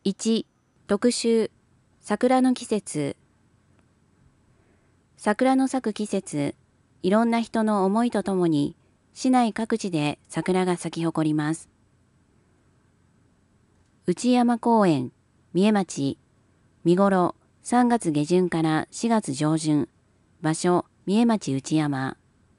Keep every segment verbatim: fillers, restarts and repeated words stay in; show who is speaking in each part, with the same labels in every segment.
Speaker 1: いち、特集、桜の季節。桜の咲く季節、いろんな人の思いとともに、市内各地で桜が咲き誇ります。内山公園、三重町、見頃、さんがつげじゅんからしがつじょうじゅん、場所、三重町内山。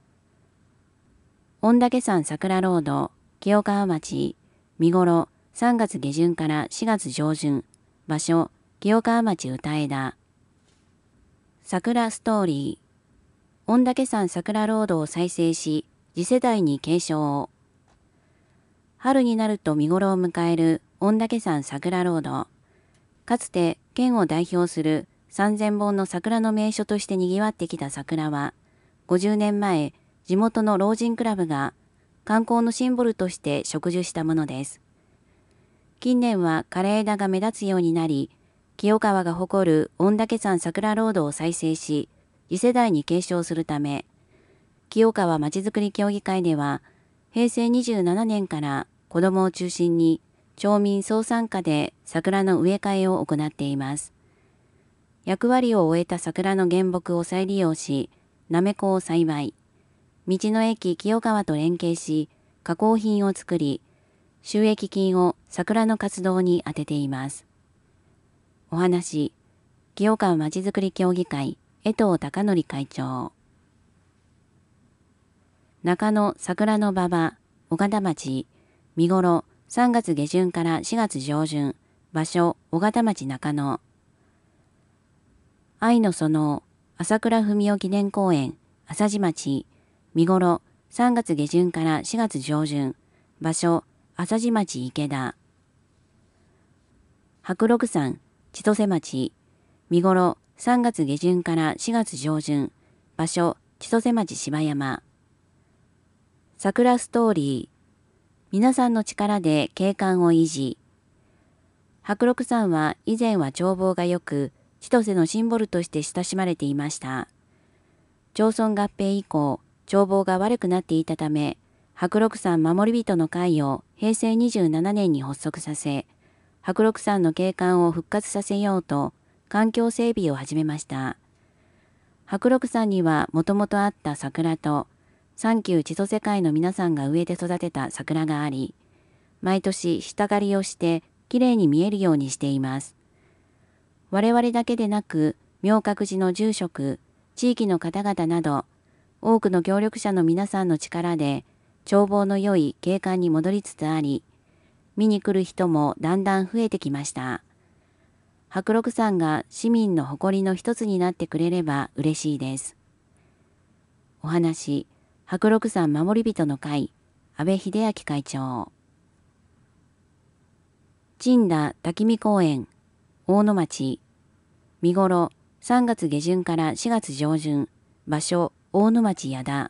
Speaker 1: 御嶽山桜ロード、清川町、見頃、さんがつげじゅんからしがつじょうじゅん、場所、清川町歌枝。桜ストーリー。御嶽山桜ロードを再生し、次世代に継承を。春になると見頃を迎える御嶽山桜ロード。かつて県を代表するさんぜんぼんの桜の名所として賑わってきた桜は、ごじゅうねんまえ、地元の老人クラブが観光のシンボルとして植樹したものです。近年は枯れ枝が目立つようになり、清川が誇る御嶽山桜ロードを再生し、次世代に継承するため、清川まちづくり協議会では、へいせいにじゅうななねんから子どもを中心に町民総参加で桜の植え替えを行っています。役割を終えた桜の原木を再利用し、なめこを栽培。道の駅清川と連携し、加工品を作り、収益金を桜の活動に充てています。お話、清川まちづくり協議会、江藤孝則会長。中野桜の馬場、岡田町、見頃、さんがつげじゅんからしがつじょうじゅん、場所、岡田町中野。愛の園、朝倉文夫記念公園、朝地町、見頃、さんがつげじゅんからしがつじょうじゅん、場所、朝地町池田。白鹿山、千歳町、見頃、さんがつげじゅんからしがつじょうじゅん、場所、千歳町芝山。桜ストーリー。皆さんの力で景観を維持。白鹿山は以前は眺望が良く、千歳のシンボルとして親しまれていました。町村合併以降、眺望が悪くなっていたため、白鹿山守り人の会をへいせいにじゅうななねんに発足させ、白鹿山の景観を復活させようと、環境整備を始めました。白鹿山にはもともとあった桜と、三級千歳会の皆さんが植えて育てた桜があり、毎年下刈りをしてきれいに見えるようにしています。我々だけでなく、明覚寺の住職、地域の方々など、多くの協力者の皆さんの力で、眺望の良い景観に戻りつつあり、見に来る人もだんだん増えてきました。白鹿山が市民の誇りの一つになってくれれば嬉しいです。お話、白鹿山守り人の会、安倍秀明会長。陳田滝見公園、大野町、見頃、さんがつげじゅんからしがつじょうじゅん、場所、大野町矢田。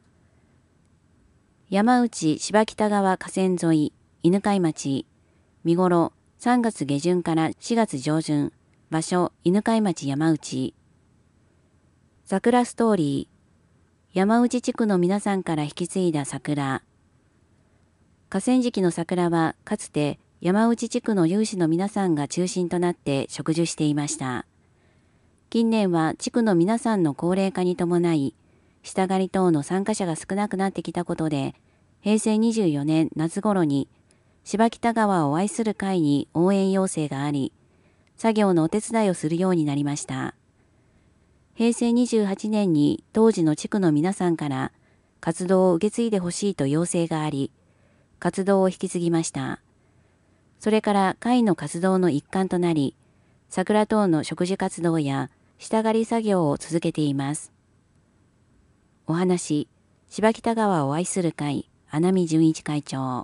Speaker 1: 山内芝北川河川沿い、犬飼町、見頃、さんがつげじゅんからしがつじょうじゅん、場所、犬飼町山内。桜ストーリー。山内地区の皆さんから引き継いだ桜。河川敷の桜はかつて山内地区の有志の皆さんが中心となって植樹していました。近年は地区の皆さんの高齢化に伴い、下刈り等の参加者が少なくなってきたことで、へいせいにじゅうよねん夏頃に芝北川を愛する会に応援要請があり、作業のお手伝いをするようになりました。へいせいにじゅうはちねんに当時の地区の皆さんから活動を受け継いでほしいと要請があり、活動を引き継ぎました。それから会の活動の一環となり、桜等の植樹活動や下刈り作業を続けています。お話、芝北川を愛する会、穴見純一会長。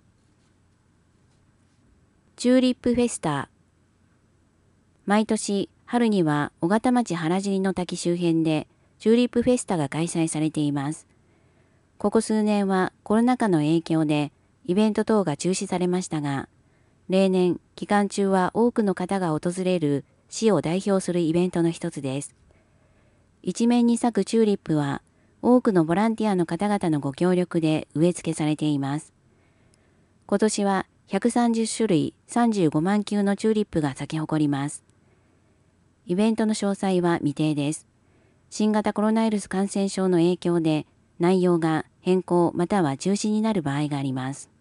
Speaker 1: チューリップフェスタ。毎年、春には小形町原尻の滝周辺でチューリップフェスタが開催されています。ここ数年はコロナ禍の影響でイベント等が中止されましたが、例年期間中は多くの方が訪れる市を代表するイベントの一つです。一面に咲くチューリップは多くのボランティアの方々のご協力で植え付けされています。今年はひゃくさんじゅっしゅるいさんじゅうごまんきゅうのチューリップが咲き誇ります。イベントの詳細は未定です。新型コロナウイルス感染症の影響で内容が変更または中止になる場合があります。